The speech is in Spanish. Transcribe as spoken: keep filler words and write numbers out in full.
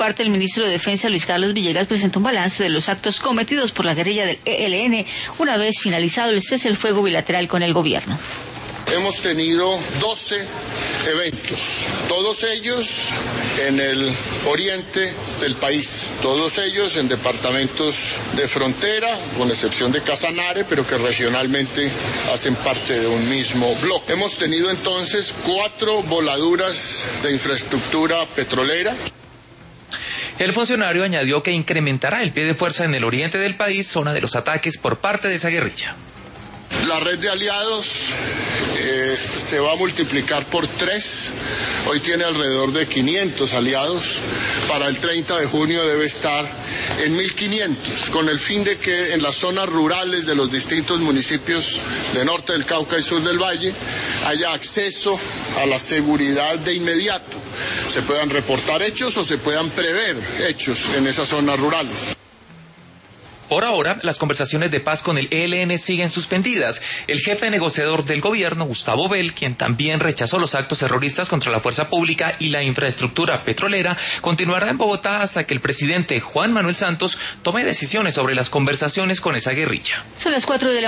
parte, el ministro de Defensa, Luis Carlos Villegas, presentó un balance de los actos cometidos por la guerrilla del E L N una vez finalizado el cese el fuego bilateral con el gobierno. Hemos tenido doce eventos, todos ellos en el oriente del país, todos ellos en departamentos de frontera, con excepción de Casanare, pero que regionalmente hacen parte de un mismo bloque. Hemos tenido entonces cuatro voladuras de infraestructura petrolera. El funcionario añadió que incrementará el pie de fuerza en el oriente del país, zona de los ataques por parte de esa guerrilla. La red de aliados eh, se va a multiplicar por tres. Hoy tiene alrededor de quinientos aliados. Para el treinta de junio debe estar en mil quinientos, con el fin de que en las zonas rurales de los distintos municipios de norte del Cauca y sur del Valle haya acceso a la seguridad de inmediato. Se puedan reportar hechos o se puedan prever hechos en esas zonas rurales. Por ahora, las conversaciones de paz con el E L N siguen suspendidas. El jefe negociador del gobierno, Gustavo Bell, quien también rechazó los actos terroristas contra la fuerza pública y la infraestructura petrolera, continuará en Bogotá hasta que el presidente Juan Manuel Santos tome decisiones sobre las conversaciones con esa guerrilla. Son las cuatro de la